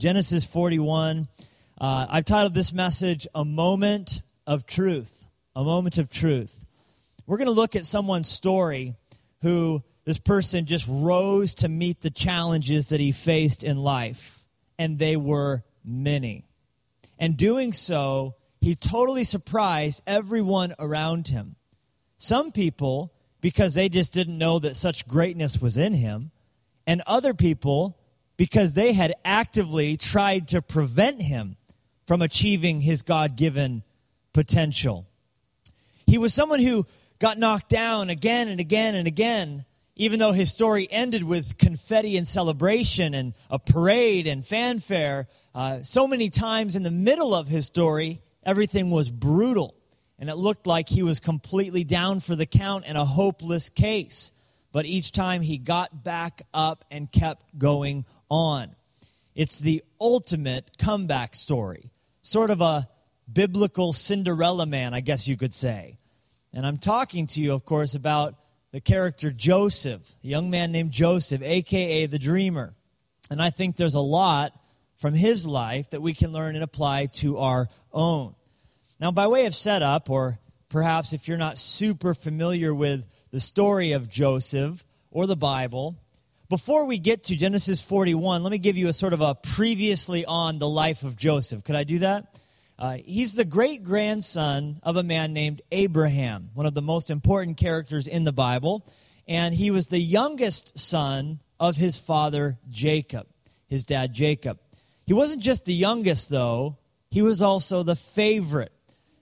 Genesis 41. I've titled this message, A Moment of Truth. A Moment of Truth. We're going to look at someone's story who this person just rose to meet the challenges that he faced in life, and they were many. And doing so, he totally surprised everyone around him. Some people, because they just didn't know that such greatness was in him, and other people, because they had actively tried to prevent him from achieving his God-given potential. He was someone who got knocked down again and again and again, even though his story ended with confetti and celebration and a parade and fanfare. So many times in the middle of his story, everything was brutal, and it looked like he was completely down for the count and a hopeless case. But each time he got back up and kept going on. It's the ultimate comeback story, sort of a biblical Cinderella man, I guess you could say. And I'm talking to you, of course, about the character Joseph, a young man named Joseph, a.k.a. the Dreamer. And I think there's a lot from his life that we can learn and apply to our own. Now, by way of setup, or perhaps if you're not super familiar with the story of Joseph or the Bible, before we get to Genesis 41, let me give you a sort of a previously on the life of Joseph. Could I do that? He's the great-grandson of a man named Abraham, one of the most important characters in the Bible. And he was the youngest son of his father Jacob, his dad Jacob. He wasn't just the youngest, though. He was also the favorite.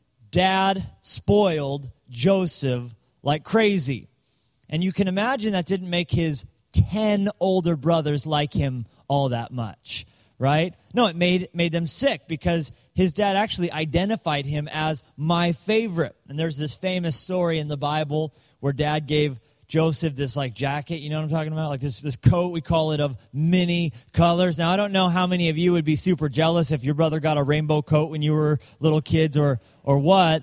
Dad spoiled Joseph like crazy. And you can imagine that didn't make his 10 older brothers like him all that much, right? No, it made them sick because his dad actually identified him as my favorite. And there's this famous story in the Bible where dad gave Joseph this like jacket, you know what I'm talking about? Like this coat, we call it, of many colors. Now, I don't know how many of you would be super jealous if your brother got a rainbow coat when you were little kids or what,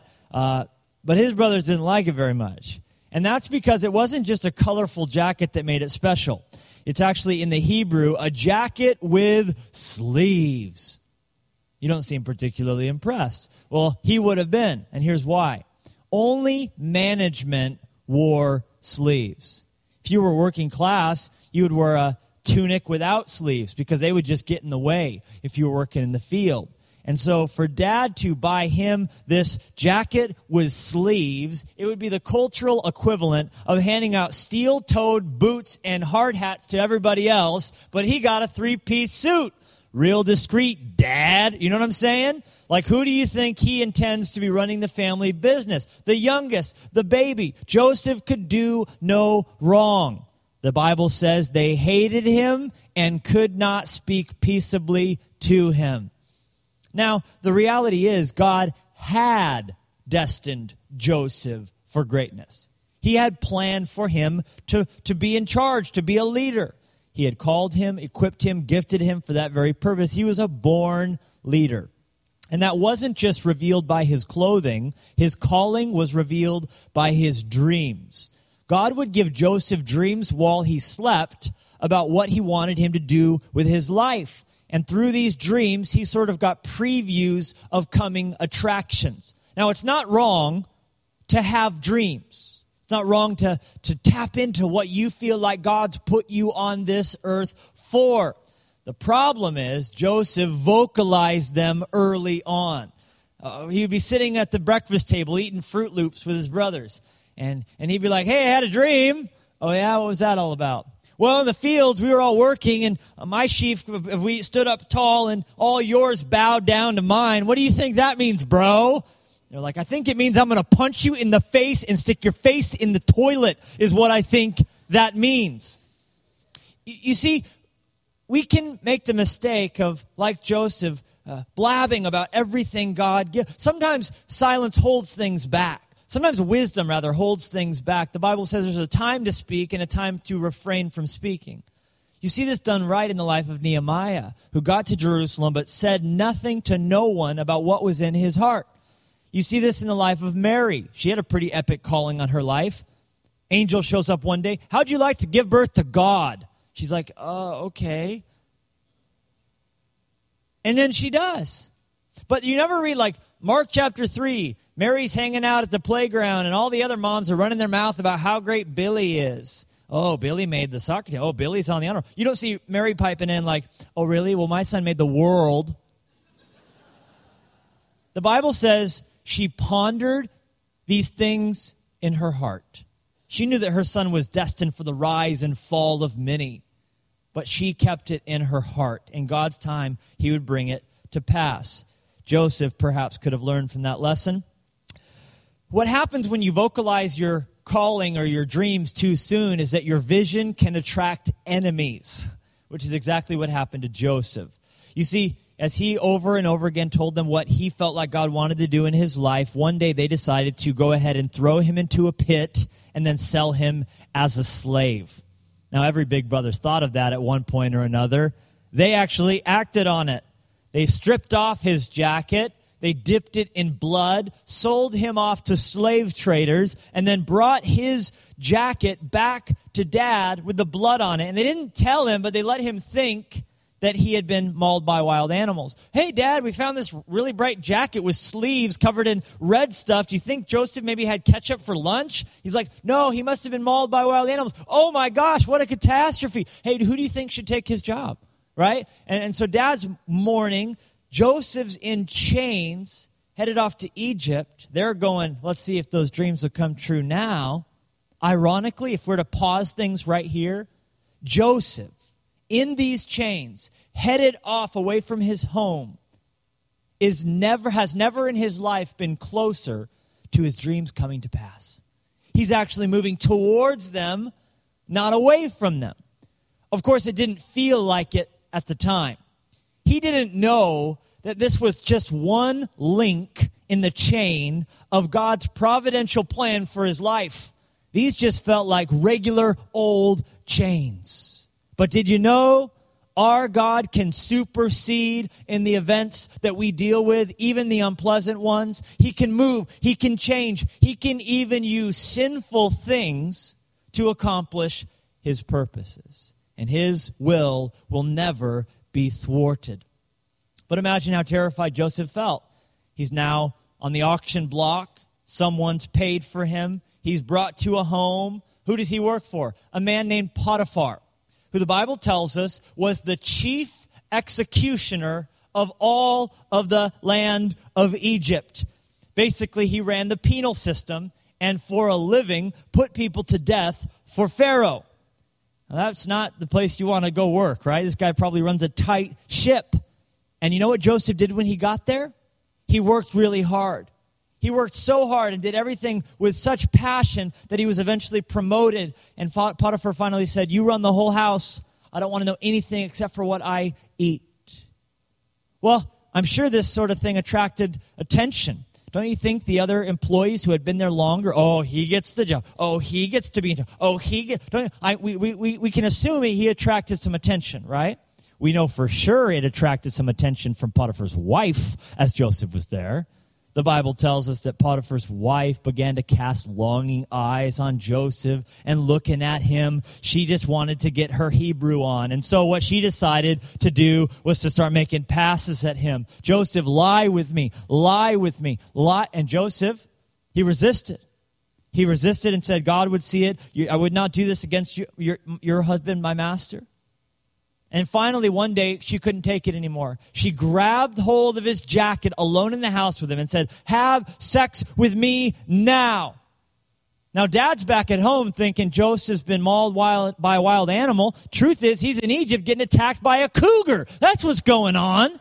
but his brothers didn't like it very much. And that's because it wasn't just a colorful jacket that made it special. It's actually, in the Hebrew, a jacket with sleeves. You don't seem particularly impressed. Well, he would have been, and here's why. Only management wore sleeves. If you were working class, you would wear a tunic without sleeves because they would just get in the way if you were working in the field. And so for dad to buy him this jacket with sleeves, it would be the cultural equivalent of handing out steel-toed boots and hard hats to everybody else, but he got a three-piece suit. Real discreet, Dad. You know what I'm saying? Like, who do you think he intends to be running the family business? The youngest, the baby. Joseph could do no wrong. The Bible says they hated him and could not speak peaceably to him. Now, the reality is God had destined Joseph for greatness. He had planned for him to be in charge, to be a leader. He had called him, equipped him, gifted him for that very purpose. He was a born leader. And that wasn't just revealed by his clothing. His calling was revealed by his dreams. God would give Joseph dreams while he slept about what he wanted him to do with his life. And through these dreams, he sort of got previews of coming attractions. Now, it's not wrong to have dreams. It's not wrong to tap into what you feel like God's put you on this earth for. The problem is Joseph vocalized them early on. He would be sitting at the breakfast table eating Fruit Loops with his brothers. And he'd be like, hey, I had a dream. Oh, yeah? What was that all about? Well, in the fields, we were all working, and my sheaf of wheat stood up tall, and all yours bowed down to mine. What do you think that means, bro? They're like, I think it means I'm going to punch you in the face and stick your face in the toilet is what I think that means. You see, we can make the mistake of, like Joseph, blabbing about everything God gives. Sometimes silence holds things back. Sometimes wisdom, rather, holds things back. The Bible says there's a time to speak and a time to refrain from speaking. You see this done right in the life of Nehemiah, who got to Jerusalem but said nothing to no one about what was in his heart. You see this in the life of Mary. She had a pretty epic calling on her life. Angel shows up one day. How'd you like to give birth to God? She's like, okay. And then she does. But you never read like Mark chapter 3, Mary's hanging out at the playground and all the other moms are running their mouth about how great Billy is. Oh, Billy made the soccer team. Oh, Billy's on the honor. You don't see Mary piping in like, oh, really? Well, my son made the world. The Bible says she pondered these things in her heart. She knew that her son was destined for the rise and fall of many, but she kept it in her heart. In God's time, he would bring it to pass. Joseph perhaps could have learned from that lesson. What happens when you vocalize your calling or your dreams too soon is that your vision can attract enemies, which is exactly what happened to Joseph. You see, as he over and over again told them what he felt like God wanted to do in his life, one day they decided to go ahead and throw him into a pit and then sell him as a slave. Now, every big brother's thought of that at one point or another. They actually acted on it. They stripped off his jacket, they dipped it in blood, sold him off to slave traders, and then brought his jacket back to Dad with the blood on it. And they didn't tell him, but they let him think that he had been mauled by wild animals. Hey, Dad, we found this really bright jacket with sleeves covered in red stuff. Do you think Joseph maybe had ketchup for lunch? He's like, no, he must have been mauled by wild animals. Oh, my gosh, what a catastrophe. Hey, who do you think should take his job? Right? And so Dad's mourning. Joseph's in chains, headed off to Egypt. They're going, let's see if those dreams will come true now. Ironically, if we're to pause things right here, Joseph, in these chains, headed off away from his home, has never in his life been closer to his dreams coming to pass. He's actually moving towards them, not away from them. Of course, it didn't feel like it at the time. He didn't know that this was just one link in the chain of God's providential plan for his life. These just felt like regular old chains. But did you know our God can supersede in the events that we deal with, even the unpleasant ones? He can move, he can change, he can even use sinful things to accomplish his purposes. And his will never be thwarted. But imagine how terrified Joseph felt. He's now on the auction block. Someone's paid for him. He's brought to a home. Who does he work for? A man named Potiphar, who the Bible tells us was the chief executioner of all of the land of Egypt. Basically, he ran the penal system and for a living put people to death for Pharaoh. Now, that's not the place you want to go work, right? This guy probably runs a tight ship. And you know what Joseph did when he got there? He worked really hard. He worked so hard and did everything with such passion that he was eventually promoted. And Potiphar finally said, you run the whole house. I don't want to know anything except for what I eat. Well, I'm sure this sort of thing attracted attention. Don't you think the other employees who had been there longer, oh, he gets the job. Oh, he gets to be in charge. Oh, we can assume he attracted some attention, right? We know for sure it attracted some attention from Potiphar's wife as Joseph was there. The Bible tells us that Potiphar's wife began to cast longing eyes on Joseph and looking at him. She just wanted to get her Hebrew on. And so what she decided to do was to start making passes at him. Joseph, lie with me, lie with me, lie. And Joseph, he resisted. He resisted and said, God would see it. I would not do this against your husband, my master. And finally, one day, she couldn't take it anymore. She grabbed hold of his jacket alone in the house with him and said, have sex with me now. Now, Dad's back at home thinking Joseph's been mauled by a wild animal. Truth is, he's in Egypt getting attacked by a cougar. That's what's going on.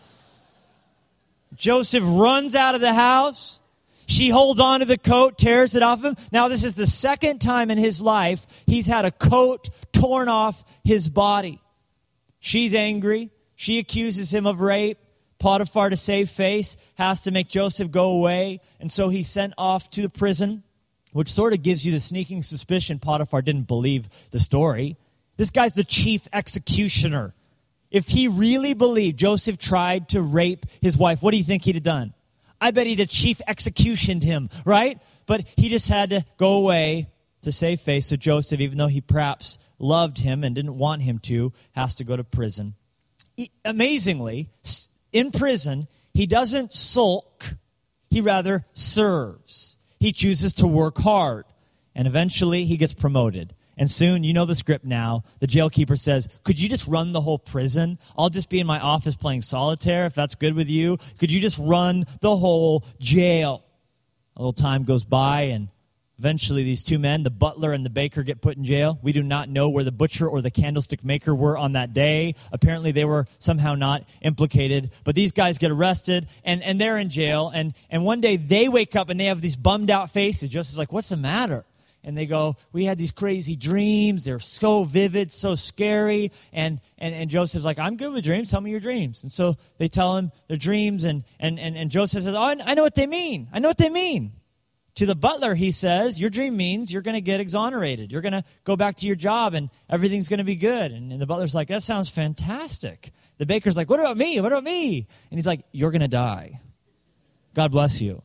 Joseph runs out of the house. She holds on to the coat, tears it off him. Now, this is the second time in his life he's had a coat torn off his body. She's angry. She accuses him of rape. Potiphar, to save face, has to make Joseph go away. And so he's sent off to the prison, which sort of gives you the sneaking suspicion Potiphar didn't believe the story. This guy's the chief executioner. If he really believed Joseph tried to rape his wife, what do you think he'd have done? I bet he'd have chief executioned him, right? But he just had to go away to save face. So Joseph, even though he perhaps loved him and didn't want him to, has to go to prison. Amazingly, in prison, he doesn't sulk. He rather serves. He chooses to work hard. And eventually he gets promoted. And soon, you know the script now, the jailkeeper says, could you just run the whole prison? I'll just be in my office playing solitaire if that's good with you. Could you just run the whole jail? A little time goes by, and eventually these two men, the butler and the baker, get put in jail. We do not know where the butcher or the candlestick maker were on that day. Apparently they were somehow not implicated. But these guys get arrested, and they're in jail. And one day they wake up, and they have these bummed out faces. Joseph's like, what's the matter? And they go, we had these crazy dreams. They're so vivid, so scary. And Joseph's like, I'm good with dreams. Tell me your dreams. And so they tell him their dreams. And Joseph says, oh, I know what they mean. I know what they mean. To the butler, he says, your dream means you're going to get exonerated. You're going to go back to your job and everything's going to be good. And the butler's like, that sounds fantastic. The baker's like, what about me? What about me? And he's like, you're going to die. God bless you.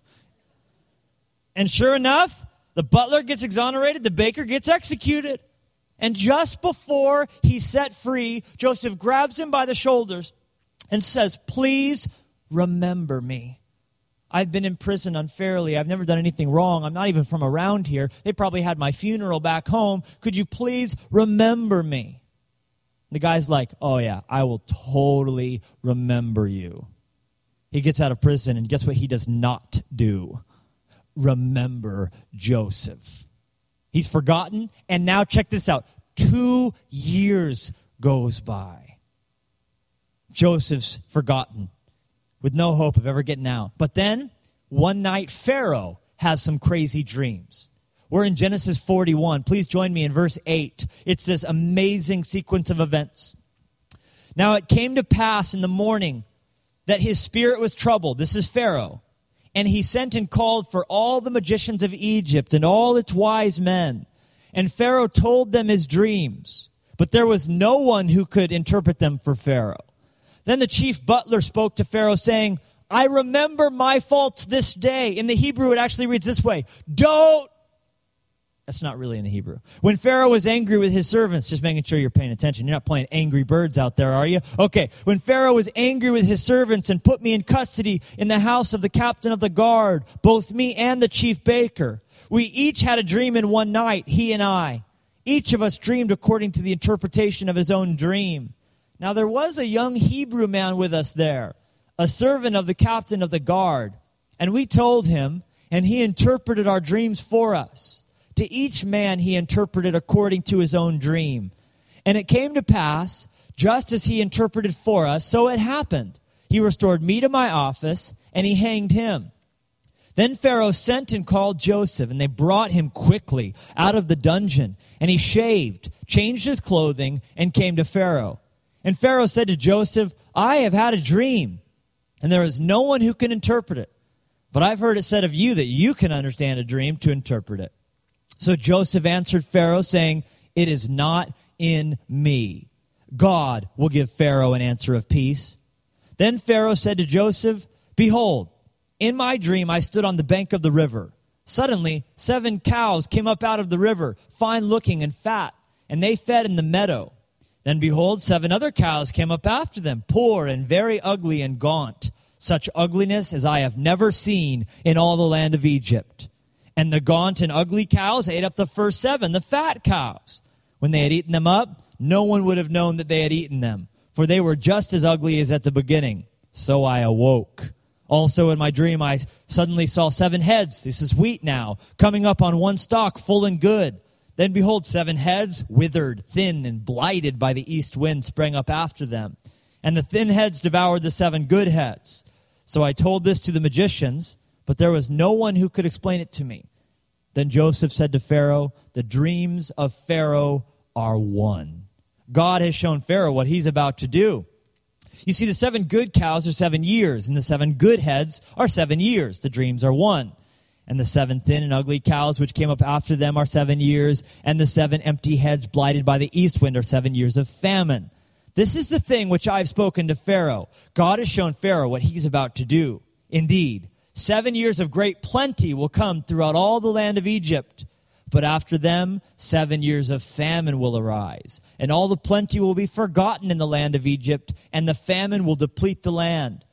And sure enough, the butler gets exonerated, the baker gets executed. And just before he's set free, Joseph grabs him by the shoulders and says, please remember me. I've been in prison unfairly. I've never done anything wrong. I'm not even from around here. They probably had my funeral back home. Could you please remember me? The guy's like, oh yeah, I will totally remember you. He gets out of prison, and guess what he does not do? Remember Joseph. He's forgotten, and now check this out. 2 years goes by. Joseph's forgotten, with no hope of ever getting out. But then, one night, Pharaoh has some crazy dreams. We're in Genesis 41. Please join me in verse 8. It's this amazing sequence of events. Now it came to pass in the morning that his spirit was troubled. This is Pharaoh. And he sent and called for all the magicians of Egypt and all its wise men. And Pharaoh told them his dreams. But there was no one who could interpret them for Pharaoh. Then the chief butler spoke to Pharaoh, saying, I remember my faults this day. In the Hebrew, it actually reads this way. That's not really in the Hebrew. When Pharaoh was angry with his servants, just making sure you're paying attention. You're not playing Angry Birds out there, are you? Okay. When Pharaoh was angry with his servants and put me in custody in the house of the captain of the guard, both me and the chief baker, we each had a dream in one night, he and I. Each of us dreamed according to the interpretation of his own dream. Now there was a young Hebrew man with us there, a servant of the captain of the guard. And we told him, and he interpreted our dreams for us. To each man he interpreted according to his own dream. And it came to pass, just as he interpreted for us, so it happened. He restored me to my office, and he hanged him. Then Pharaoh sent and called Joseph, and they brought him quickly out of the dungeon. And he shaved, changed his clothing, and came to Pharaoh. And Pharaoh said to Joseph, I have had a dream, and there is no one who can interpret it. But I've heard it said of you that you can understand a dream to interpret it. So Joseph answered Pharaoh, saying, it is not in me. God will give Pharaoh an answer of peace. Then Pharaoh said to Joseph, behold, in my dream I stood on the bank of the river. Suddenly 7 cows came up out of the river, fine looking and fat, and they fed in the meadow. Then behold, 7 other cows came up after them, poor and very ugly and gaunt, such ugliness as I have never seen in all the land of Egypt. And the gaunt and ugly cows ate up the first 7, the fat cows. When they had eaten them up, no one would have known that they had eaten them, for they were just as ugly as at the beginning. So I awoke. Also in my dream I suddenly saw 7 heads, this is wheat now, coming up on one stalk, full and good. Then behold, 7 heads, withered, thin, and blighted by the east wind, sprang up after them. And the thin heads devoured the 7 good heads. So I told this to the magicians, but there was no one who could explain it to me. Then Joseph said to Pharaoh, the dreams of Pharaoh are one. God has shown Pharaoh what he's about to do. You see, the 7 good cows are 7 years, and the 7 good heads are 7 years. The dreams are one. And the 7 thin and ugly cows which came up after them are 7 years, and the 7 empty heads blighted by the east wind are 7 years of famine. This is the thing which I've spoken to Pharaoh. God has shown Pharaoh what he's about to do. Indeed, 7 years of great plenty will come throughout all the land of Egypt. But after them, 7 years of famine will arise, and all the plenty will be forgotten in the land of Egypt, and the famine will deplete the land.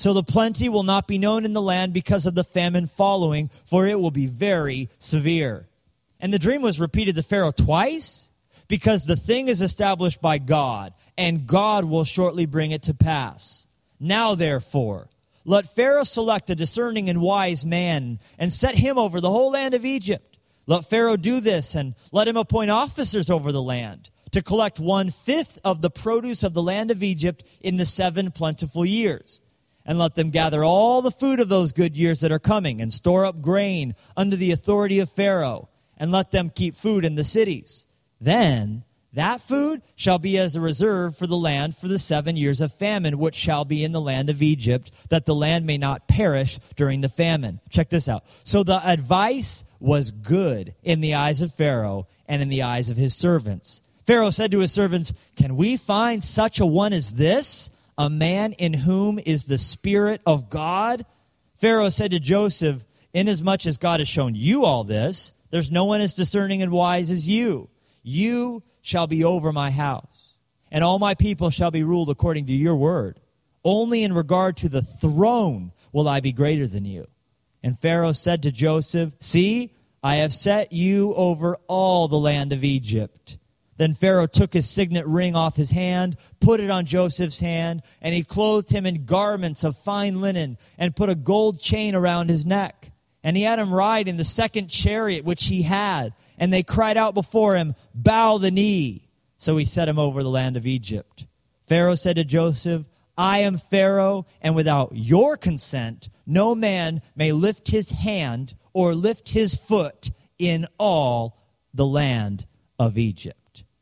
So the plenty will not be known in the land because of the famine following, for it will be very severe. And the dream was repeated to Pharaoh twice, because the thing is established by God, and God will shortly bring it to pass. Now, therefore, let Pharaoh select a discerning and wise man, and set him over the whole land of Egypt. Let Pharaoh do this, and let him appoint officers over the land, to collect 1/5 of the produce of the land of Egypt in the 7 plentiful years. And let them gather all the food of those good years that are coming, and store up grain under the authority of Pharaoh, and let them keep food in the cities. Then that food shall be as a reserve for the land for the 7 years of famine, which shall be in the land of Egypt, that the land may not perish during the famine. Check this out. So the advice was good in the eyes of Pharaoh and in the eyes of his servants. Pharaoh said to his servants, "Can we find such a one as this, a man in whom is the Spirit of God?" Pharaoh said to Joseph, "Inasmuch as God has shown you all this, there's no one as discerning and wise as you. You shall be over my house, and all my people shall be ruled according to your word. Only in regard to the throne will I be greater than you." And Pharaoh said to Joseph, "See, I have set you over all the land of Egypt." Then Pharaoh took his signet ring off his hand, put it on Joseph's hand, and he clothed him in garments of fine linen, and put a gold chain around his neck. And he had him ride in the second chariot which he had. And they cried out before him, "Bow the knee." So he set him over the land of Egypt. Pharaoh said to Joseph, "I am Pharaoh, and without your consent, no man may lift his hand or lift his foot in all the land of Egypt."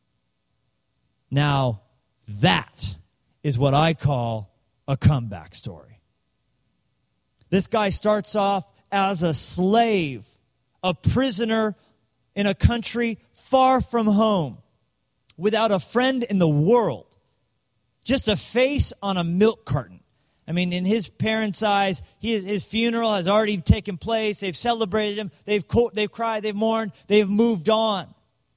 Now, that is what I call a comeback story. This guy starts off as a slave, a prisoner in a country far from home, without a friend in the world, just a face on a milk carton. I mean, in his parents' eyes, his funeral has already taken place. They've celebrated him. They've cried. They've mourned. They've moved on.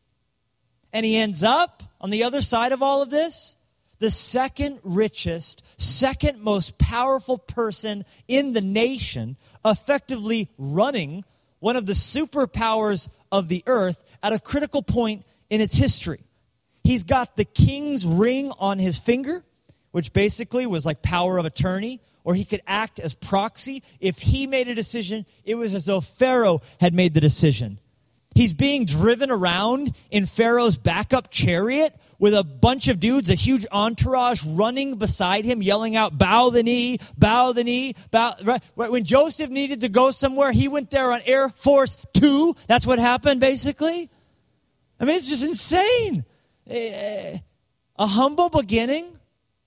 And he ends up, on the other side of all of this, the second richest, second most powerful person in the nation, effectively running one of the superpowers of the earth at a critical point in its history. He's got the king's ring on his finger, which basically was like power of attorney, or he could act as proxy. If he made a decision, it was as though Pharaoh had made the decision. He's being driven around in Pharaoh's backup chariot with a bunch of dudes, a huge entourage running beside him, yelling out, "Bow the knee, bow the knee, bow." Right? When Joseph needed to go somewhere, he went there on Air Force 2. That's what happened, basically. I mean, it's just insane. A humble beginning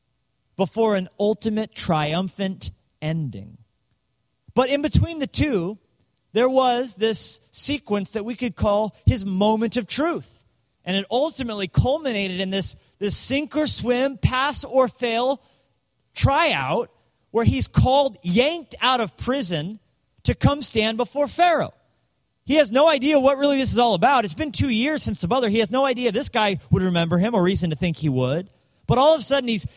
before an ultimate triumphant ending. But in between the two, there was this sequence that we could call his moment of truth. And it ultimately culminated in this sink or swim, pass or fail tryout where he's called, yanked out of prison to come stand before Pharaoh. He has no idea what really this is all about. It's been 2 years since the mother. He has no idea this guy would remember him or reason to think he would. But all of a sudden, he's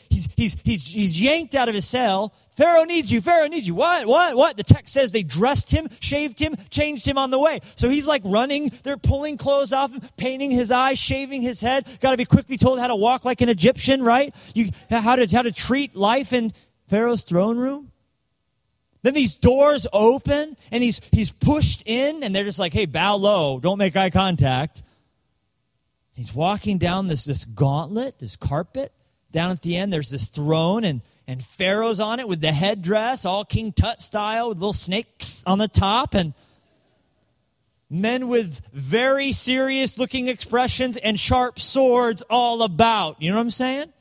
yanked out of his cell. Pharaoh needs you. Pharaoh needs you. What? The text says they dressed him, shaved him, changed him on the way. So he's like running. They're pulling clothes off him, painting his eyes, shaving his head. Got to be quickly told how to walk like an Egyptian, right? How to treat life in Pharaoh's throne room. Then these doors open, and he's pushed in, and they're just like, "Hey, bow low. Don't make eye contact." He's walking down this gauntlet, this carpet. Down at the end, there's this throne, and Pharaoh's on it with the headdress, all King Tut style, with little snakes on the top, and men with very serious-looking expressions and sharp swords all about. You know what I'm saying?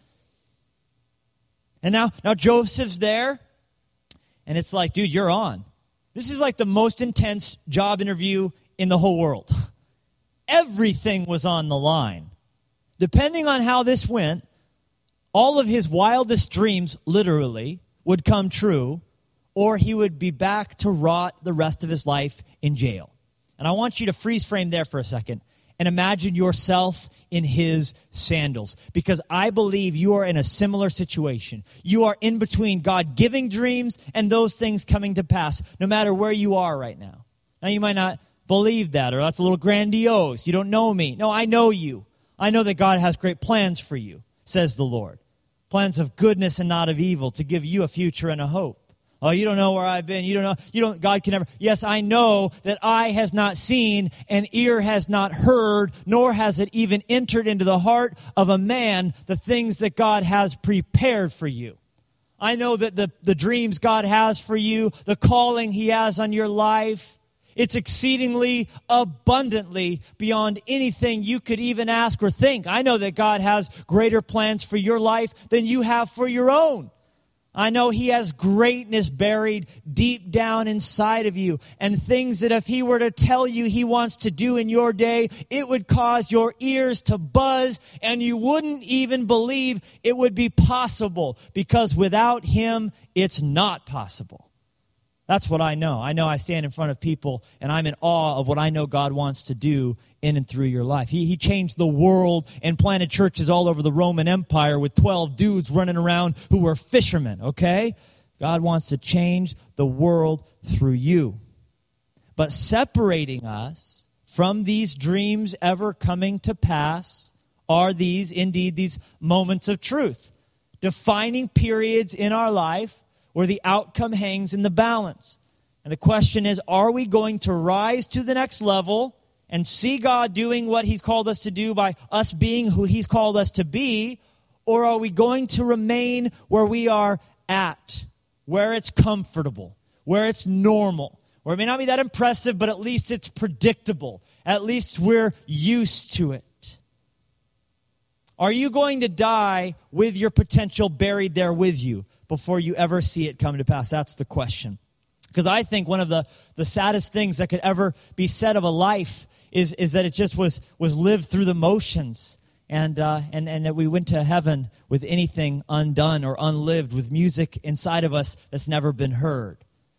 And now Joseph's there, and it's like, dude, you're on. This is like the most intense job interview in the whole world. Everything was on the line. Depending on how this went, all of his wildest dreams, literally, would come true, or he would be back to rot the rest of his life in jail. And I want you to freeze frame there for a second. and imagine yourself in his sandals. Because I believe you are in a similar situation. You are in between God giving dreams and those things coming to pass, no matter where you are right now. Now, you might not believe that, or that's a little grandiose. You don't know me. No, I know you. I know that God has great plans for you, says the Lord. Plans of goodness and not of evil, to give you a future and a hope. Oh, you don't know where I've been. God can never. Yes, I know that eye has not seen and ear has not heard, nor has it even entered into the heart of a man the things that God has prepared for you. I know that the dreams God has for you, the calling he has on your life, it's exceedingly abundantly beyond anything you could even ask or think. I know that God has greater plans for your life than you have for your own. I know he has greatness buried deep down inside of you, and things that if he were to tell you he wants to do in your day, it would cause your ears to buzz and you wouldn't even believe it would be possible, because without him, it's not possible. That's what I know. I know I stand in front of people and I'm in awe of what I know God wants to do in and through your life. He changed the world and planted churches all over the Roman Empire with 12 dudes running around who were fishermen, okay? God wants to change the world through you. But separating us from these dreams ever coming to pass are these moments of truth, defining periods in our life where the outcome hangs in the balance. And the question is, are we going to rise to the next level and see God doing what he's called us to do by us being who he's called us to be? Or are we going to remain where we are at, where it's comfortable, where it's normal, where it may not be that impressive, but at least it's predictable. At least we're used to it. Are you going to die with your potential buried there with you before you ever see it come to pass? That's the question. Because I think one of the saddest things that could ever be said of a life is that it just was lived through the motions, and that we went to heaven with anything undone or unlived, with music inside of us that's never been heard.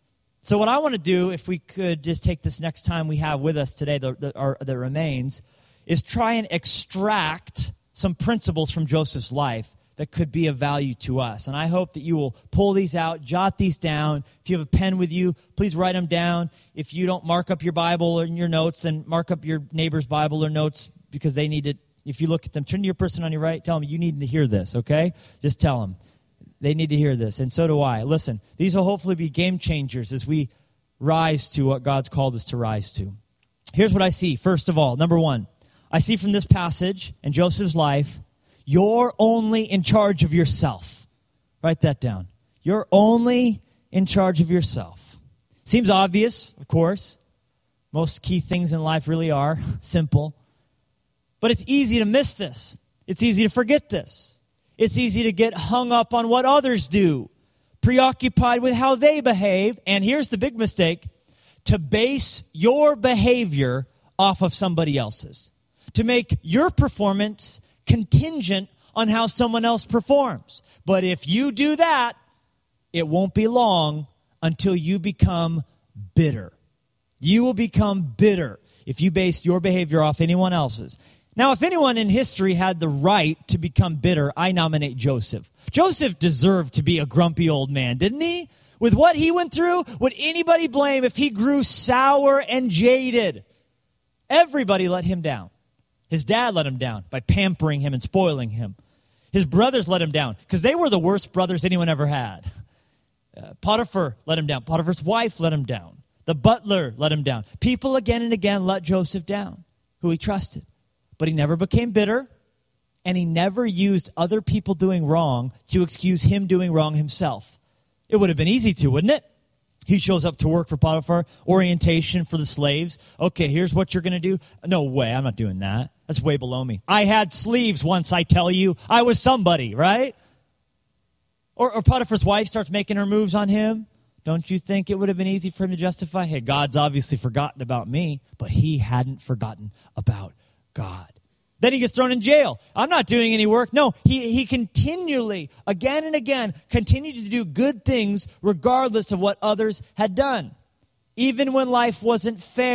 So what I want to do, if we could just take this next time we have with us today that remains, is try and extract some principles from Joseph's life that could be of value to us. And I hope that you will pull these out, jot these down. If you have a pen with you, please write them down. If you don't, mark up your Bible or in your notes, and mark up your neighbor's Bible or notes, because they need it. If you look at them, turn to your person on your right, tell them you need to hear this, okay? Just tell them. They need to hear this, and so do I. Listen, these will hopefully be game changers as we rise to what God's called us to rise to. Here's what I see. First of all, number one, I see from this passage in Joseph's life, you're only in charge of yourself. Write that down. You're only in charge of yourself. Seems obvious, of course. Most key things in life really are simple. But it's easy to miss this. It's easy to forget this. It's easy to get hung up on what others do, preoccupied with how they behave, and here's the big mistake, to base your behavior off of somebody else's, to make your performance contingent on how someone else performs. But if you do that, it won't be long until you become bitter. You will become bitter if you base your behavior off anyone else's. Now, if anyone in history had the right to become bitter, I nominate Joseph. Joseph deserved to be a grumpy old man, didn't he? With what he went through, would anybody blame if he grew sour and jaded? Everybody let him down. His dad let him down by pampering him and spoiling him. His brothers let him down because they were the worst brothers anyone ever had. Potiphar let him down. Potiphar's wife let him down. The butler let him down. People again and again let Joseph down, who he trusted. But he never became bitter, and he never used other people doing wrong to excuse him doing wrong himself. It would have been easy to, wouldn't it? He shows up to work for Potiphar, orientation for the slaves. Okay, here's what you're going to do. No way, I'm not doing that. That's way below me. I had sleeves once, I tell you. I was somebody, right? Or Potiphar's wife starts making her moves on him. Don't you think it would have been easy for him to justify, hey, God's obviously forgotten about me, but he hadn't forgotten about God. Then he gets thrown in jail. I'm not doing any work. No, he continually, again and again, continued to do good things regardless of what others had done. Even when life wasn't fair.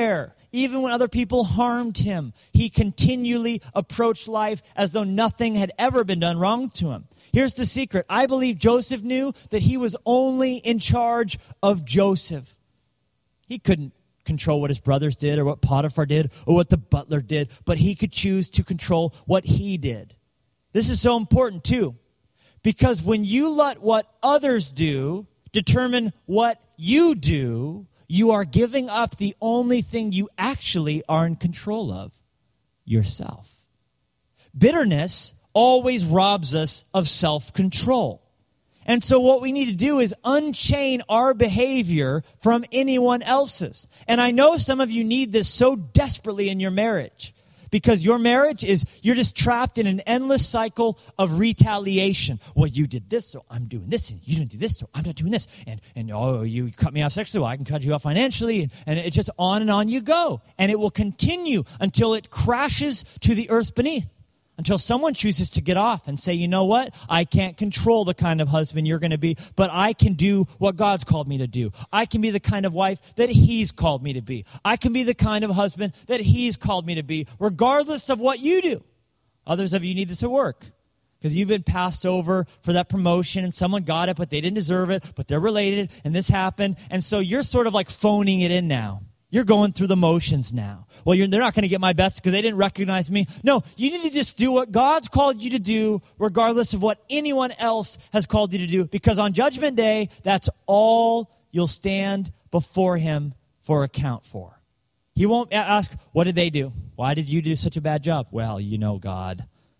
even when other people harmed him, he continually approached life as though nothing had ever been done wrong to him. Here's the secret. I believe Joseph knew that he was only in charge of Joseph. He couldn't control what his brothers did or what Potiphar did or what the butler did, but he could choose to control what he did. This is so important too, because when you let what others do determine what you do, you are giving up the only thing you actually are in control of, yourself. Bitterness always robs us of self-control. And so what we need to do is unchain our behavior from anyone else's. And I know some of you need this so desperately in your marriage, because your marriage you're just trapped in an endless cycle of retaliation. Well, you did this, so I'm doing this, and you didn't do this, so I'm not doing this. And oh, you cut me off sexually, well, I can cut you off financially. And it's just on you go. And it will continue until it crashes to the earth beneath. Until someone chooses to get off and say, you know what? I can't control the kind of husband you're going to be, but I can do what God's called me to do. I can be the kind of wife that He's called me to be. I can be the kind of husband that He's called me to be, regardless of what you do. Others of you need this at work, because you've been passed over for that promotion and someone got it, but they didn't deserve it, but they're related and this happened. And so you're sort of like phoning it in now. You're going through the motions now. Well, they're not going to get my best because they didn't recognize me. No, you need to just do what God's called you to do, regardless of what anyone else has called you to do. Because on Judgment Day, that's all you'll stand before Him for account for. He won't ask, what did they do? Why did you do such a bad job? Well, you know, God,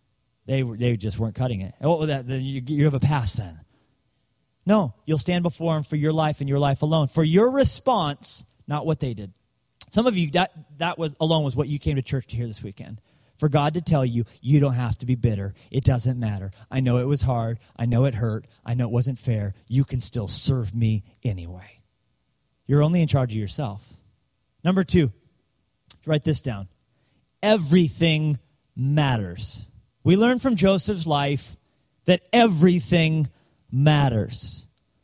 they just weren't cutting it. Oh, then you have a pass then. No, you'll stand before Him for your life and your life alone. For your response, not what they did. Some of you, that was alone was what you came to church to hear this weekend. For God to tell you, you don't have to be bitter. It doesn't matter. I know it was hard. I know it hurt. I know it wasn't fair. You can still serve me anyway. You're only in charge of yourself. Number 2, write this down. Everything matters. We learn from Joseph's life that everything matters.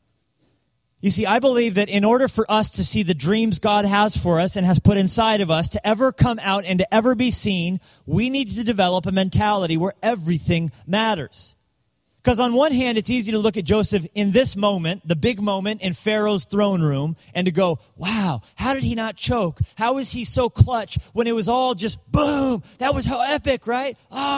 You see, I believe that in order for us to see the dreams God has for us and has put inside of us to ever come out and to ever be seen, we need to develop a mentality where everything matters. Because on one hand, it's easy to look at Joseph in this moment, the big moment in Pharaoh's throne room, and to go, wow, how did he not choke? How is he so clutch when it was all just boom? That was how epic, right?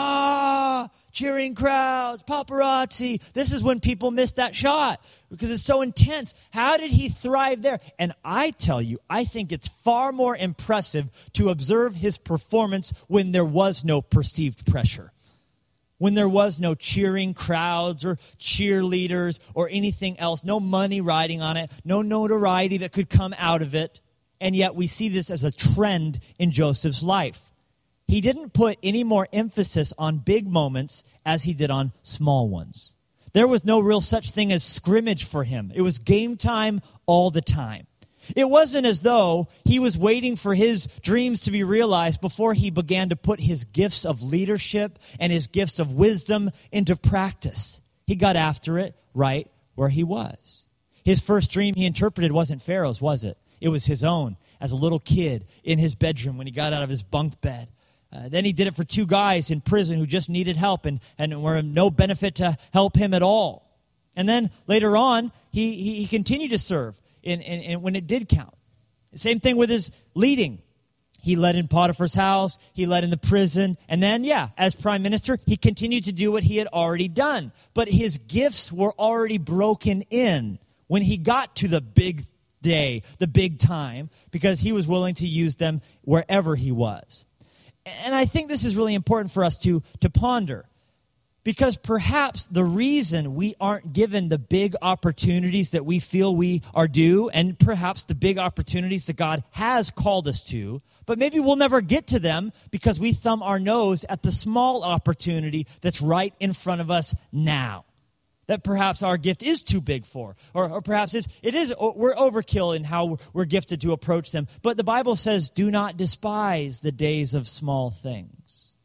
Cheering crowds, paparazzi. This is when people miss that shot because it's so intense. How did he thrive there? And I tell you, I think it's far more impressive to observe his performance when there was no perceived pressure. When there was no cheering crowds or cheerleaders or anything else, no money riding on it, no notoriety that could come out of it. And yet we see this as a trend in Joseph's life. He didn't put any more emphasis on big moments as he did on small ones. There was no real such thing as scrimmage for him. It was game time all the time. It wasn't as though he was waiting for his dreams to be realized before he began to put his gifts of leadership and his gifts of wisdom into practice. He got after it right where he was. His first dream he interpreted wasn't Pharaoh's, was it? It was his own as a little kid in his bedroom when he got out of his bunk bed. Then he did it for 2 guys in prison who just needed help and were of no benefit to help him at all. And then later on, he continued to serve in when it did count. Same thing with his leading. He led in Potiphar's house. He led in the prison. And then, as prime minister, he continued to do what he had already done. But his gifts were already broken in when he got to the big day, the big time, because he was willing to use them wherever he was. And I think this is really important for us to ponder, because perhaps the reason we aren't given the big opportunities that we feel we are due, and perhaps the big opportunities that God has called us to, but maybe we'll never get to them because we thumb our nose at the small opportunity that's right in front of us now, that perhaps our gift is too big for, or perhaps we're overkill in how we're gifted to approach them. But the Bible says, do not despise the days of small things.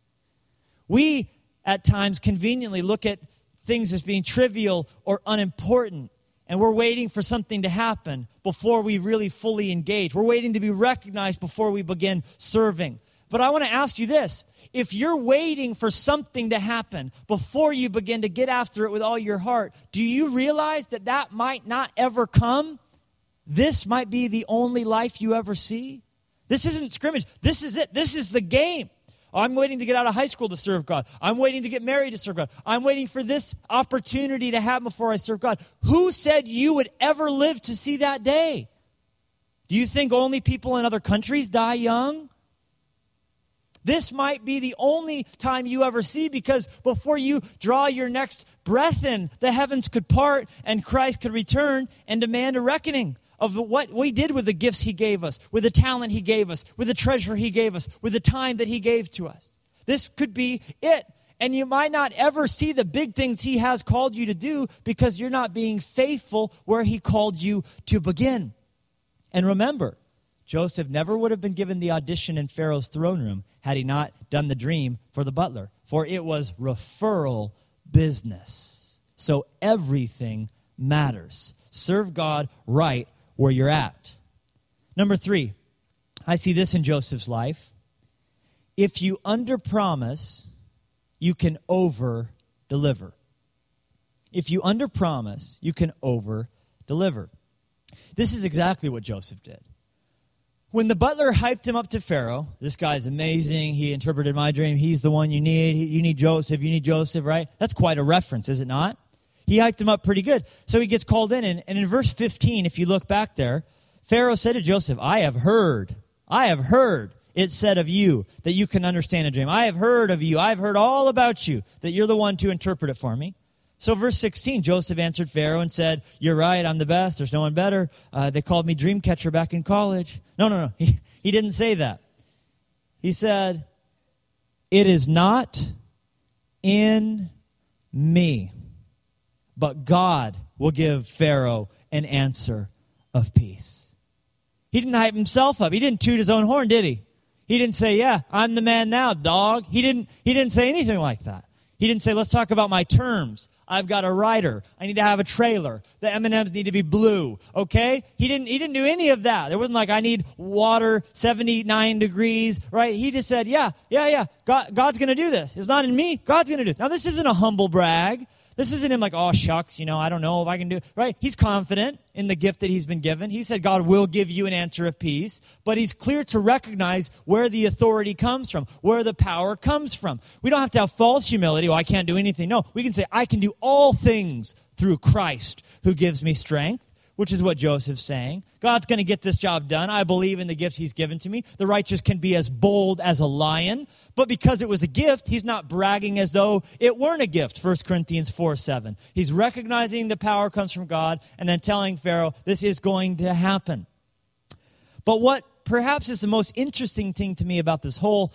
We, at times, conveniently look at things as being trivial or unimportant. and we're waiting for something to happen before we really fully engage. We're waiting to be recognized before we begin serving. But I want to ask you this. If you're waiting for something to happen before you begin to get after it with all your heart, do you realize that that might not ever come? This might be the only life you ever see. This isn't scrimmage. This is it. This is the game. I'm waiting to get out of high school to serve God. I'm waiting to get married to serve God. I'm waiting for this opportunity to happen before I serve God. Who said you would ever live to see that day? Do you think only people in other countries die young? This might be the only time you ever see, because before you draw your next breath in, the heavens could part and Christ could return and demand a reckoning of what we did with the gifts he gave us, with the talent he gave us, with the treasure he gave us, with the time that he gave to us. This could be it. And you might not ever see the big things he has called you to do because you're not being faithful where he called you to begin. And remember, Joseph never would have been given the audition in Pharaoh's throne room had he not done the dream for the butler, for it was referral business. So everything matters. Serve God right where you're at. Number 3, I see this in Joseph's life. If you underpromise, you can over-deliver. If you underpromise, you can over-deliver. This is exactly what Joseph did. When the butler hyped him up to Pharaoh, this guy's amazing, he interpreted my dream, he's the one you need, you need Joseph, right? That's quite a reference, is it not? He hyped him up pretty good. So he gets called in, and in verse 15, if you look back there, Pharaoh said to Joseph, I have heard it said of you that you can understand a dream. I have heard of you. I have heard all about you, that you're the one to interpret it for me. So verse 16, Joseph answered Pharaoh and said, you're right, I'm the best. There's no one better. They called me dream catcher back in college. No. He didn't say that. He said, it is not in me, but God will give Pharaoh an answer of peace. He didn't hype himself up. He didn't toot his own horn, did he? He didn't say, yeah, I'm the man now, dog. He didn't say anything like that. He didn't say, let's talk about my terms. I've got a rider. I need to have a trailer. The M&Ms need to be blue. Okay? He didn't do any of that. It wasn't like I need water, 79 degrees, right? He just said, yeah. God's going to do this. It's not in me. God's going to do it. Now, this isn't a humble brag. This isn't him like, oh, shucks, I don't know if I can do it, right? He's confident in the gift that he's been given. He said God will give you an answer of peace, but he's clear to recognize where the authority comes from, where the power comes from. We don't have to have false humility. Oh, I can't do anything. No, we can say, I can do all things through Christ who gives me strength, which is what Joseph's saying. God's going to get this job done. I believe in the gifts he's given to me. The righteous can be as bold as a lion, but because it was a gift, he's not bragging as though it weren't a gift, 1 Corinthians 4:7. He's recognizing the power comes from God and then telling Pharaoh, this is going to happen. But what perhaps is the most interesting thing to me about this whole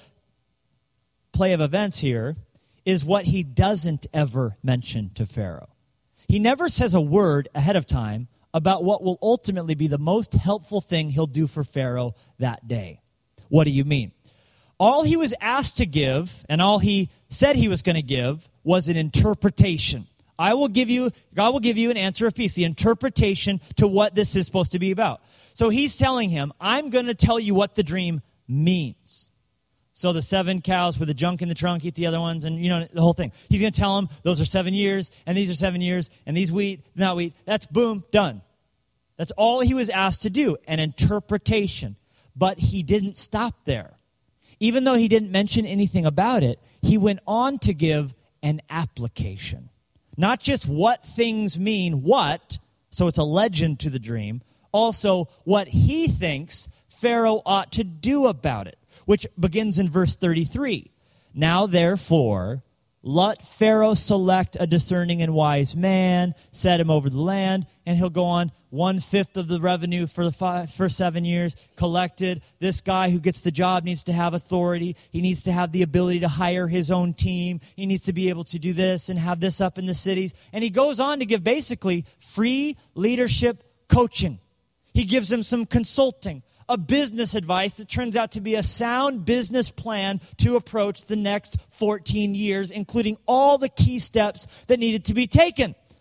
play of events here is what he doesn't ever mention to Pharaoh. He never says a word ahead of time about what will ultimately be the most helpful thing he'll do for Pharaoh that day. What do you mean? All he was asked to give, and all he said he was going to give, was an interpretation. God will give you an answer of peace, the interpretation to what this is supposed to be about. So he's telling him, I'm going to tell you what the dream means. So the 7 cows with the junk in the trunk eat the other ones, and the whole thing. He's going to tell them those are 7 years, and these are 7 years, and these not wheat. That's boom, done. That's all he was asked to do, an interpretation. But he didn't stop there. Even though he didn't mention anything about it, he went on to give an application. Not just what things mean, so it's a legend to the dream, also what he thinks Pharaoh ought to do about it, which begins in verse 33. Now, therefore, let Pharaoh select a discerning and wise man, set him over the land, and he'll go on 1/5 of the revenue for the first 7 years collected. This guy who gets the job needs to have authority. He needs to have the ability to hire his own team. He needs to be able to do this and have this up in the cities. And he goes on to give basically free leadership coaching. He gives him some consulting, a business advice that turns out to be a sound business plan to approach the next 14 years, including all the key steps that needed to be taken.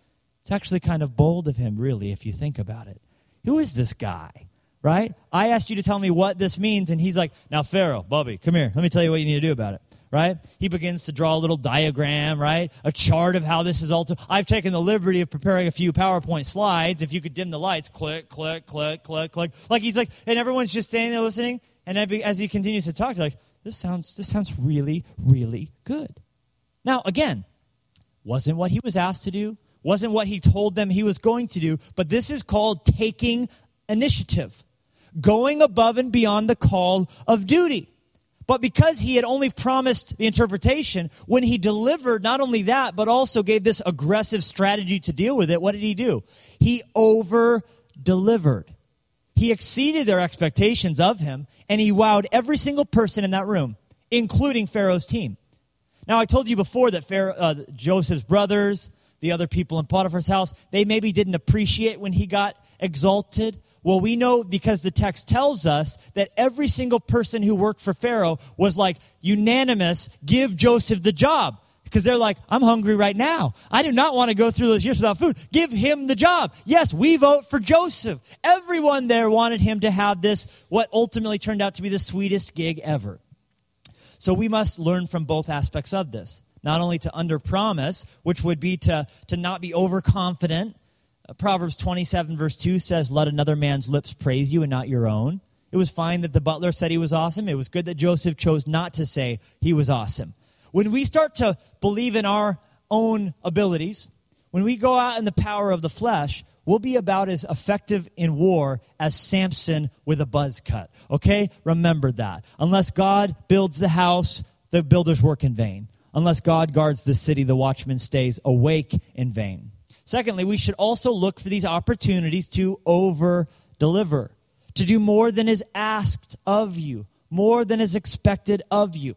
It's actually kind of bold of him, really, if you think about it. Who is this guy, right? I asked you to tell me what this means, and he's like, now, Pharaoh, Bubby, come here. Let me tell you what you need to do about it, right? He begins to draw a little diagram, right? A chart of how this is all. I've taken the liberty of preparing a few PowerPoint slides. If you could dim the lights, click, click, click, click, click. Like he's like, and everyone's just standing there listening, and as he continues to talk, you're like, this sounds really, really good. Now, again, wasn't what he was asked to do, wasn't what he told them he was going to do, but this is called taking initiative, going above and beyond the call of duty. But because he had only promised the interpretation, when he delivered not only that, but also gave this aggressive strategy to deal with it, what did he do? He over-delivered. He exceeded their expectations of him, and he wowed every single person in that room, including Pharaoh's team. Now, I told you before that Joseph's brothers, the other people in Potiphar's house, they maybe didn't appreciate when he got exalted. Well, we know because the text tells us that every single person who worked for Pharaoh was like unanimous, give Joseph the job. Because they're like, I'm hungry right now. I do not want to go through those years without food. Give him the job. Yes, we vote for Joseph. Everyone there wanted him to have this, what ultimately turned out to be the sweetest gig ever. So we must learn from both aspects of this. Not only to underpromise, which would be to not be overconfident. Proverbs 27 verse 2 says, let another man's lips praise you and not your own. It was fine that the butler said he was awesome. It was good that Joseph chose not to say he was awesome. When we start to believe in our own abilities, when we go out in the power of the flesh, we'll be about as effective in war as Samson with a buzz cut. Okay? Remember that. Unless God builds the house, the builders work in vain. Unless God guards the city, the watchman stays awake in vain. Secondly, we should also look for these opportunities to over-deliver, to do more than is asked of you, more than is expected of you.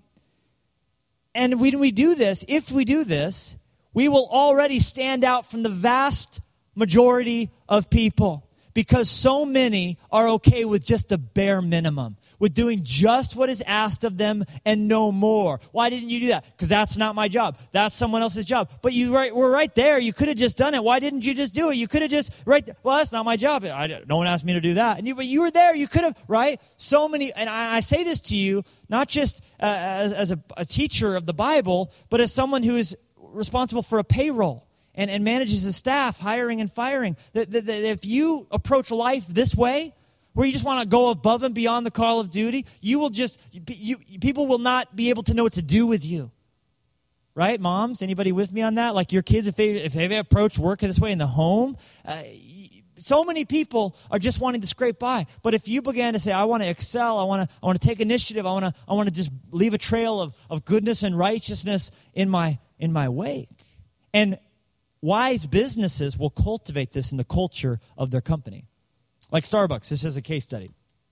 And when we do this, if we do this, we will already stand out from the vast majority of people because so many are okay with just the bare minimum, with doing just what is asked of them and no more. Why didn't you do that? Because that's not my job. That's someone else's job. But you were right there. You could have just done it. Why didn't you just do it? You could have just, well, that's not my job. No one asked me to do that. But you were there. You could have, right? So many, and I say this to you, not just as a teacher of the Bible, but as someone who is responsible for a payroll. And manages the staff, hiring and firing. That if you approach life this way, where you just want to go above and beyond the call of duty, people will not be able to know what to do with you. Right, moms? Anybody with me on that? Like your kids, if they approach work this way in the home, so many people are just wanting to scrape by. But if you began to say, I want to excel, I want to take initiative, I want to just leave a trail of goodness and righteousness in my wake. And wise businesses will cultivate this in the culture of their company. Like Starbucks, this is a case study.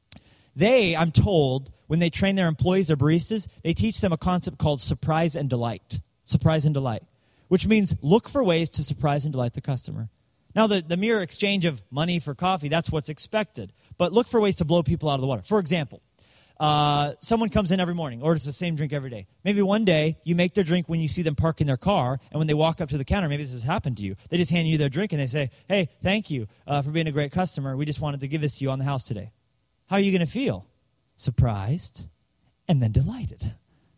They, I'm told, when they train their employees, their baristas, they teach them a concept called surprise and delight. Surprise and delight, which means look for ways to surprise and delight the customer. Now, the mere exchange of money for coffee, that's what's expected. But look for ways to blow people out of the water. For example, someone comes in every morning, orders the same drink every day. Maybe one day you make their drink when you see them park in their car, and when they walk up to the counter, maybe this has happened to you. They just hand you their drink and they say, hey, thank you for being a great customer. We just wanted to give this to you on the house today. How are you going to feel? Surprised and then delighted.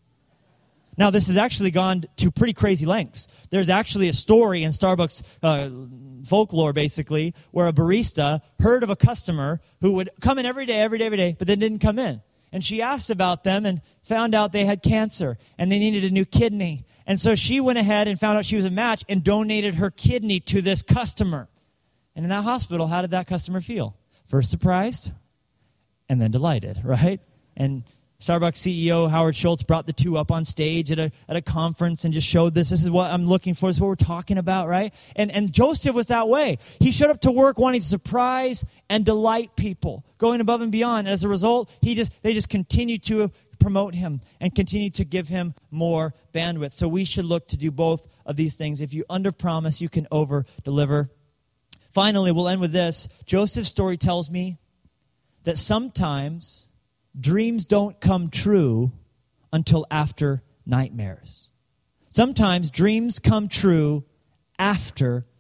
Now, this has actually gone to pretty crazy lengths. There's actually a story in Starbucks folklore, basically, where a barista heard of a customer who would come in every day, but then didn't come in. And she asked about them and found out they had cancer and they needed a new kidney. And so she went ahead and found out she was a match and donated her kidney to this customer. And in that hospital, how did that customer feel? First surprised and then delighted, right? And Starbucks CEO Howard Schultz brought the two up on stage at a conference and just showed this is what I'm looking for, this is what we're talking about, right? And Joseph was that way. He showed up to work wanting to surprise and delight people, going above and beyond. And as a result, they just continued to promote him and continue to give him more bandwidth. So we should look to do both of these things. If you underpromise, you can over-deliver. Finally, we'll end with this. Joseph's story tells me that sometimes dreams don't come true until after nightmares. Sometimes dreams come true after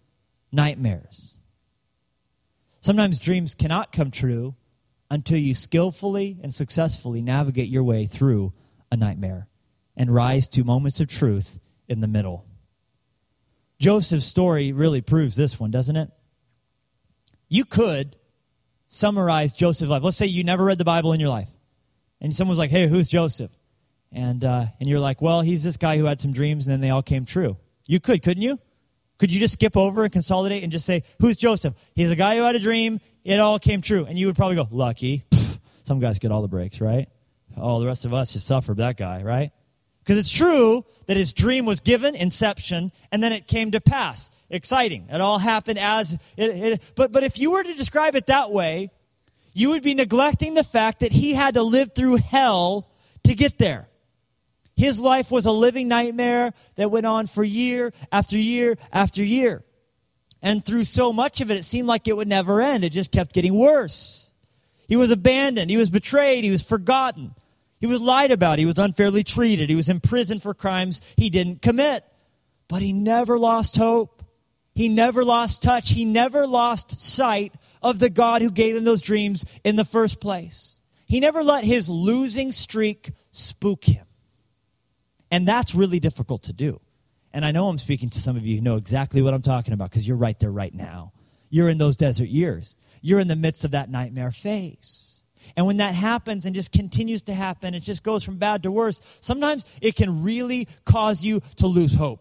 nightmares. Sometimes dreams cannot come true until you skillfully and successfully navigate your way through a nightmare and rise to moments of truth in the middle. Joseph's story really proves this one, doesn't it? You could summarize Joseph's life. Let's say you never read the Bible in your life. And someone's like, hey, who's Joseph? And you're like, well, he's this guy who had some dreams and then they all came true. You could, couldn't you? Could you just skip over and consolidate and just say, who's Joseph? He's a guy who had a dream. It all came true. And you would probably go, lucky. Pfft, some guys get all the breaks, right? Oh, the rest of us just suffer, that guy, right? Because it's true that his dream was given, inception, and then it came to pass. Exciting. It all happened as it. But if you were to describe it that way, you would be neglecting the fact that he had to live through hell to get there. His life was a living nightmare that went on for year after year after year. And through so much of it, it seemed like it would never end. It just kept getting worse. He was abandoned. He was betrayed. He was forgotten. He was lied about. He was unfairly treated. He was imprisoned for crimes he didn't commit. But he never lost hope. He never lost touch. He never lost sight of the God who gave him those dreams in the first place. He never let his losing streak spook him. And that's really difficult to do. And I know I'm speaking to some of you who know exactly what I'm talking about because you're right there right now. You're in those desert years. You're in the midst of that nightmare phase. And when that happens and just continues to happen, it just goes from bad to worse, sometimes it can really cause you to lose hope.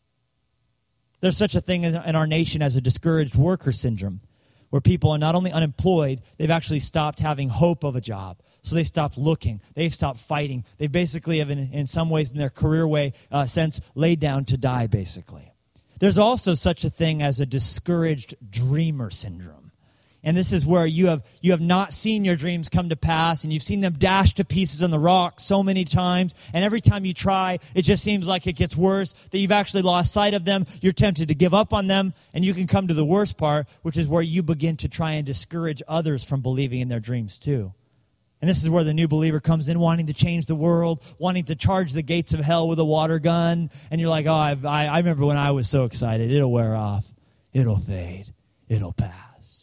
There's such a thing in our nation as a discouraged worker syndrome, where people are not only unemployed, they've actually stopped having hope of a job. So they stopped looking. They've stopped fighting. They basically have, in some ways, in their career way, sense, laid down to die, basically. There's also such a thing as a discouraged dreamer syndrome. And this is where you have not seen your dreams come to pass, and you've seen them dashed to pieces on the rocks so many times, and every time you try, it just seems like it gets worse, that you've actually lost sight of them, you're tempted to give up on them, and you can come to the worst part, which is where you begin to try and discourage others from believing in their dreams too. And this is where the new believer comes in, wanting to change the world, wanting to charge the gates of hell with a water gun, and you're like, oh, I remember when I was so excited. It'll wear off. It'll fade. It'll pass.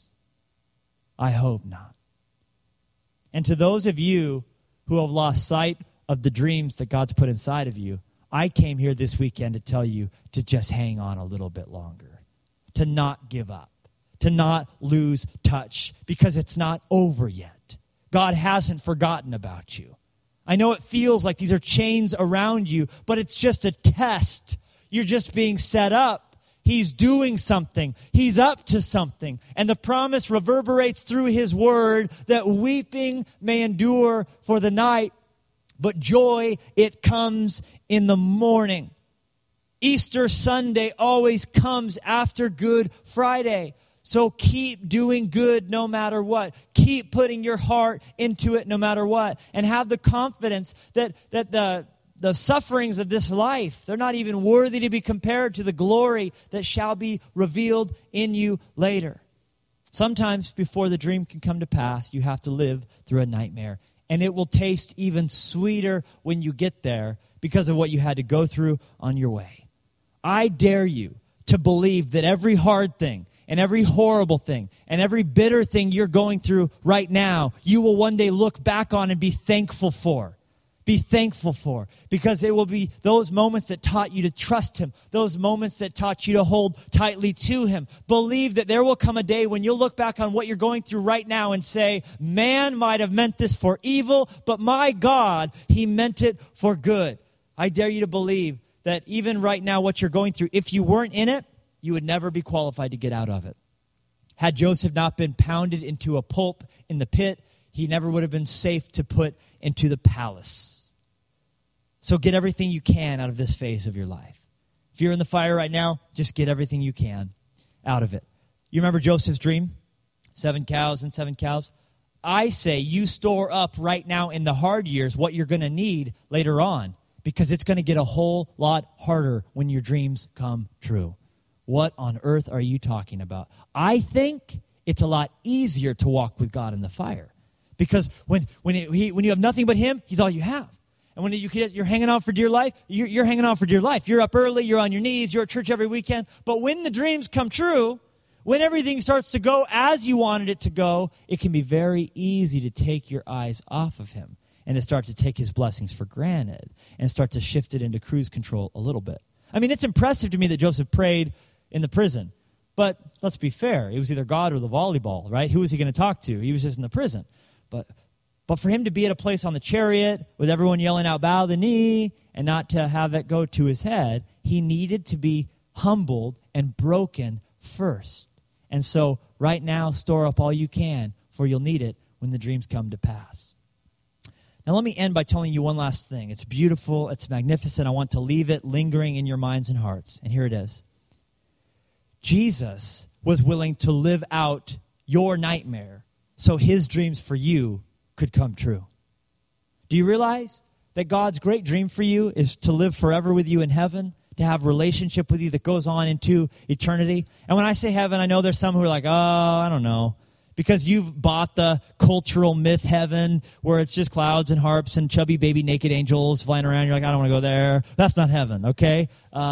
I hope not. And to those of you who have lost sight of the dreams that God's put inside of you, I came here this weekend to tell you to just hang on a little bit longer, to not give up, to not lose touch, because it's not over yet. God hasn't forgotten about you. I know it feels like these are chains around you, but it's just a test. You're just being set up. He's doing something. He's up to something. And the promise reverberates through his word that weeping may endure for the night, but joy, it comes in the morning. Easter Sunday always comes after Good Friday. So keep doing good no matter what. Keep putting your heart into it no matter what. And have the confidence that the sufferings of this life, they're not even worthy to be compared to the glory that shall be revealed in you later. Sometimes before the dream can come to pass, you have to live through a nightmare. And it will taste even sweeter when you get there because of what you had to go through on your way. I dare you to believe that every hard thing and every horrible thing and every bitter thing you're going through right now, you will one day look back on and be thankful for. Be thankful for, because it will be those moments that taught you to trust him, those moments that taught you to hold tightly to him. Believe that there will come a day when you'll look back on what you're going through right now and say, man might have meant this for evil, but my God, he meant it for good. I dare you to believe that even right now what you're going through, if you weren't in it, you would never be qualified to get out of it. Had Joseph not been pounded into a pulp in the pit, he never would have been safe to put into the palace. So get everything you can out of this phase of your life. If you're in the fire right now, just get everything you can out of it. You remember Joseph's dream? 7 cows and 7 cows. I say you store up right now in the hard years what you're going to need later on, because it's going to get a whole lot harder when your dreams come true. What on earth are you talking about? I think it's a lot easier to walk with God in the fire, because when you have nothing but him, he's all you have. And when you're hanging on for dear life, you're hanging on for dear life. You're up early, you're on your knees, you're at church every weekend. But when the dreams come true, When everything starts to go as you wanted it to go, it can be very easy to take your eyes off of him and to start to take his blessings for granted and start to shift it into cruise control a little bit. I mean, it's impressive to me that Joseph prayed in the prison. But let's be fair. It was either God or the volleyball, right? Who was he going to talk to? He was just in the prison. But for him to be at a place on the chariot with everyone yelling out, bow the knee, and not to have that go to his head, he needed to be humbled and broken first. And so right now, store up all you can, for you'll need it when the dreams come to pass. Now let me end by telling you one last thing. It's beautiful. It's magnificent. I want to leave it lingering in your minds and hearts. And here it is. Jesus was willing to live out your nightmare so his dreams for you could come true. Do you realize that God's great dream for you is to live forever with you in heaven, to have relationship with you that goes on into eternity? And when I say heaven, I know there's some who are like, oh, I don't know. Because you've bought the cultural myth heaven where it's just clouds and harps and chubby baby naked angels flying around. You're like, I don't want to go there. That's not heaven, okay?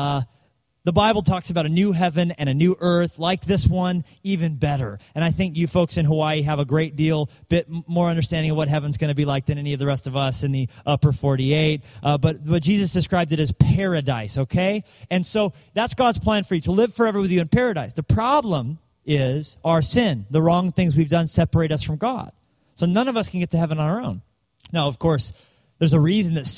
The Bible talks about a new heaven and a new earth like this one, even better. And I think you folks in Hawaii have a great bit more understanding of what heaven's going to be like than any of the rest of us in the upper 48. But Jesus described it as paradise, okay? And so that's God's plan for you, to live forever with you in paradise. The problem is our sin. The wrong things we've done separate us from God. So none of us can get to heaven on our own. Now, of course, there's a reason that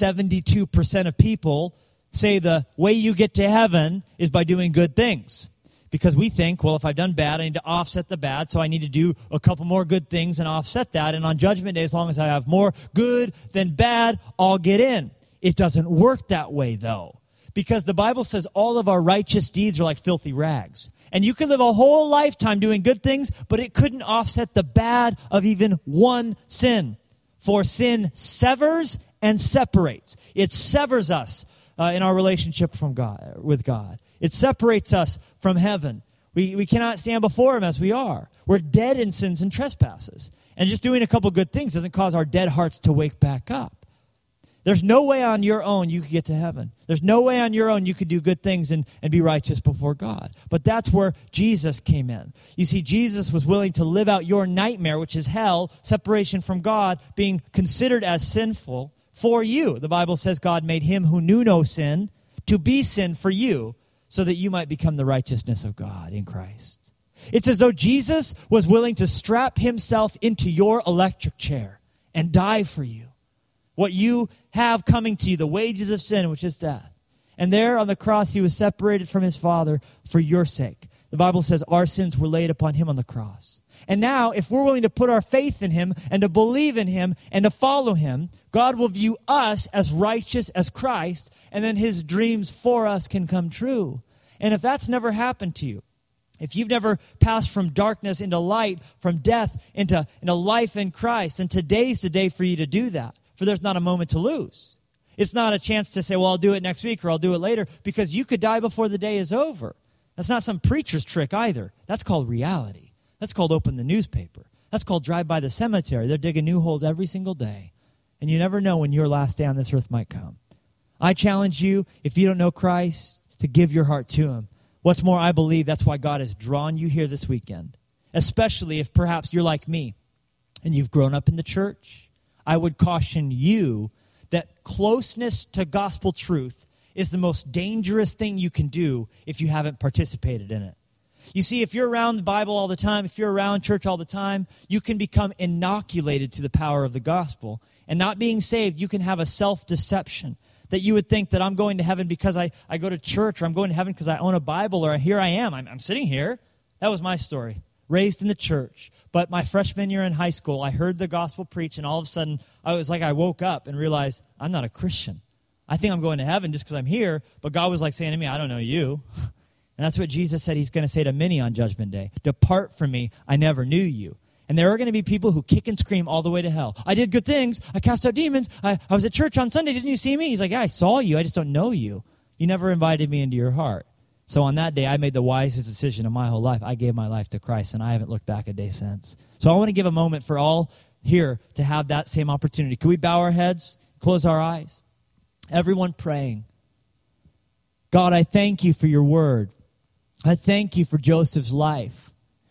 72% of people say the way you get to heaven is by doing good things. Because we think, well, if I've done bad, I need to offset the bad, so I need to do a couple more good things and offset that. And on Judgment Day, as long as I have more good than bad, I'll get in. It doesn't work that way, though. Because the Bible says all of our righteous deeds are like filthy rags. And you can live a whole lifetime doing good things, but it couldn't offset the bad of even one sin. For sin severs and separates. It severs us in our relationship with God. It separates us from heaven. We cannot stand before him as we are. We're dead in sins and trespasses. And just doing a couple good things doesn't cause our dead hearts to wake back up. There's no way on your own you could get to heaven. There's no way on your own you could do good things and be righteous before God. But that's where Jesus came in. You see, Jesus was willing to live out your nightmare, which is hell, separation from God, being considered as sinful, for you. The Bible says God made him who knew no sin to be sin for you so that you might become the righteousness of God in Christ. It's as though Jesus was willing to strap himself into your electric chair and die for you. What you have coming to you, the wages of sin, which is death. And there on the cross, he was separated from his Father for your sake. The Bible says our sins were laid upon him on the cross. And now, if we're willing to put our faith in him and to believe in him and to follow him, God will view us as righteous as Christ, and then his dreams for us can come true. And if that's never happened to you, if you've never passed from darkness into light, from death into life in Christ, then today's the day for you to do that, for there's not a moment to lose. It's not a chance to say, well, I'll do it next week or I'll do it later, because you could die before the day is over. That's not some preacher's trick either. That's called reality. That's called open the newspaper. That's called drive by the cemetery. They're digging new holes every single day. And you never know when your last day on this earth might come. I challenge you, if you don't know Christ, to give your heart to him. What's more, I believe that's why God has drawn you here this weekend. Especially if perhaps you're like me and you've grown up in the church. I would caution you that closeness to gospel truth is the most dangerous thing you can do if you haven't participated in it. You see, if you're around the Bible all the time, if you're around church all the time, you can become inoculated to the power of the gospel. And not being saved, you can have a self-deception that you would think that I'm going to heaven because I go to church, or I'm going to heaven because I own a Bible, or here I am. I'm sitting here. That was my story. Raised in the church. But my freshman year in high school, I heard the gospel preach, and all of a sudden, I woke up and realized I'm not a Christian. I think I'm going to heaven just because I'm here, but God was like saying to me, I don't know you. And that's what Jesus said he's going to say to many on Judgment Day. Depart from me, I never knew you. And there are going to be people who kick and scream all the way to hell. I did good things. I cast out demons. I was at church on Sunday. Didn't you see me? He's like, yeah, I saw you. I just don't know you. You never invited me into your heart. So on that day, I made the wisest decision of my whole life. I gave my life to Christ, and I haven't looked back a day since. So I want to give a moment for all here to have that same opportunity. Can we bow our heads, close our eyes? Everyone praying. God, I thank you for your word. I thank you for Joseph's life.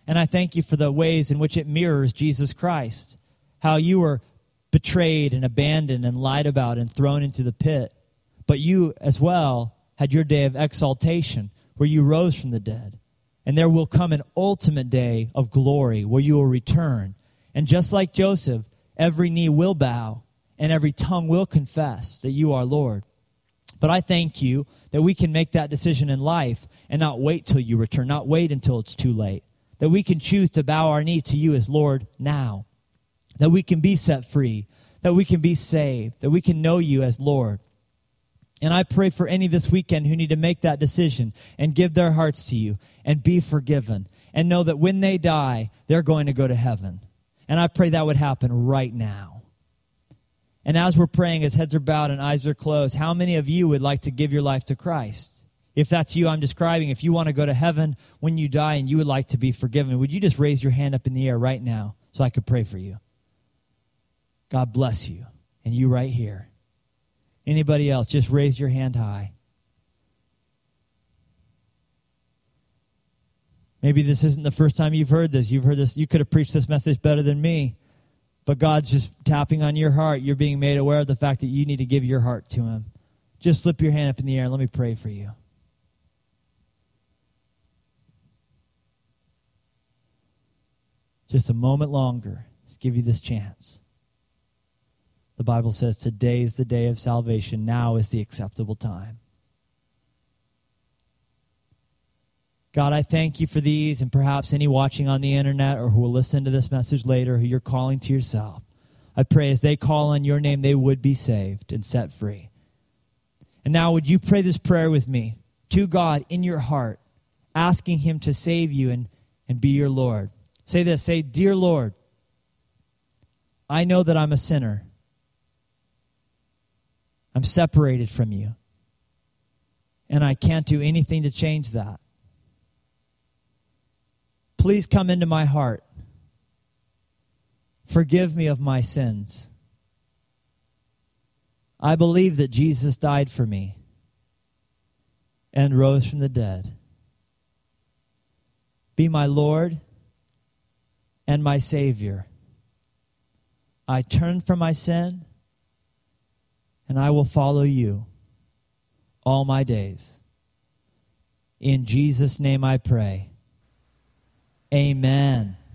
And I thank you for the ways in which it mirrors Jesus Christ, how you were betrayed and abandoned and lied about and thrown into the pit. But you as well had your day of exaltation where you rose from the dead. And there will come an ultimate day of glory where you will return. And just like Joseph, every knee will bow and every tongue will confess that you are Lord. But I thank you that we can make that decision in life and not wait till you return, not wait until it's too late. That we can choose to bow our knee to you as Lord now. That we can be set free. That we can be saved. That we can know you as Lord. And I pray for any this weekend who need to make that decision and give their hearts to you and be forgiven. And know that when they die, they're going to go to heaven. And I pray that would happen right now. And as we're praying, as heads are bowed and eyes are closed, how many of you would like to give your life to Christ? If that's you, I'm describing, if you want to go to heaven when you die and you would like to be forgiven, would you just raise your hand up in the air right now so I could pray for you? God bless you. And you right here. Anybody else, just raise your hand high. Maybe this isn't the first time you've heard this. You've heard this. You could have preached this message better than me. But God's just tapping on your heart. You're being made aware of the fact that you need to give your heart to him. Just slip your hand up in the air and let me pray for you. Just a moment longer. Let's give you this chance. The Bible says today is the day of salvation. Now is the acceptable time. God, I thank you for these and perhaps any watching on the internet or who will listen to this message later who you're calling to yourself. I pray as they call on your name, they would be saved and set free. And now would you pray this prayer with me to God in your heart, asking him to save you and be your Lord. Say this, say, Dear Lord, I know that I'm a sinner. I'm separated from you. And I can't do anything to change that. Please come into my heart. Forgive me of my sins. I believe that Jesus died for me and rose from the dead. Be my Lord and my Savior. I turn from my sin and I will follow you all my days. In Jesus' name I pray. Amen.